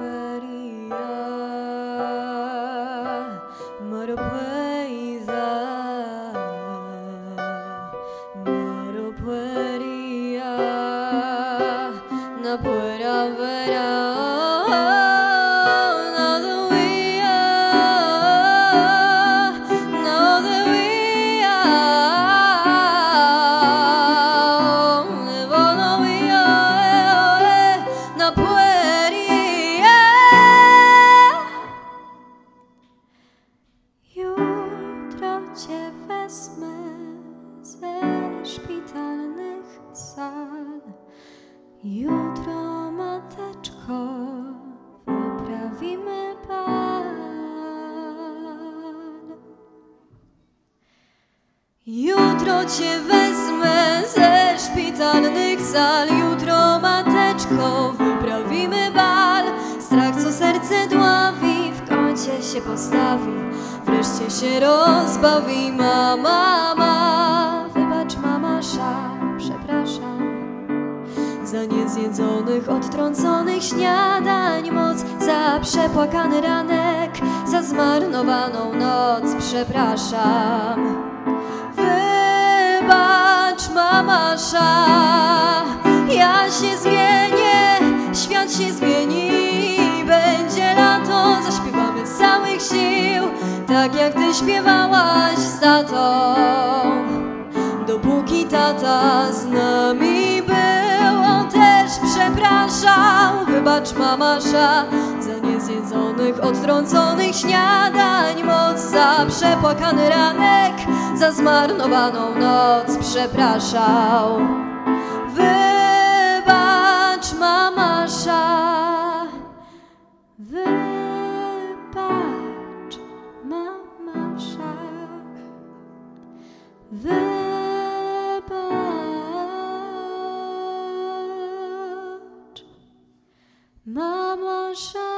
puería, no pueda ver. Cię wezmę ze szpitalnych sal. Jutro, mateczko, wyprawimy bal. Jutro Cię wezmę ze szpitalnych sal. Jutro, mateczko, wyprawimy bal. Strach, co serce dławi, w kącie się postawi, wreszcie się rozbawi. Mama, wybacz mamasza, przepraszam za niezjedzonych, odtrąconych śniadań moc, za przepłakany ranek, za zmarnowaną noc, przepraszam. Wybacz mamasza, ja się zmienię, świat się zmieni, będzie lato, zaśpiewamy z całych sił, tak jak Ty śpiewałaś z tatą, dopóki tata z nami był. On też przepraszał, wybacz mamasza, za niezjedzonych, odtrąconych śniadań moc, za przepłakany ranek, za zmarnowaną noc, przepraszał. Wybacz mamasza, wybacz mamasza, wybacz mamasza.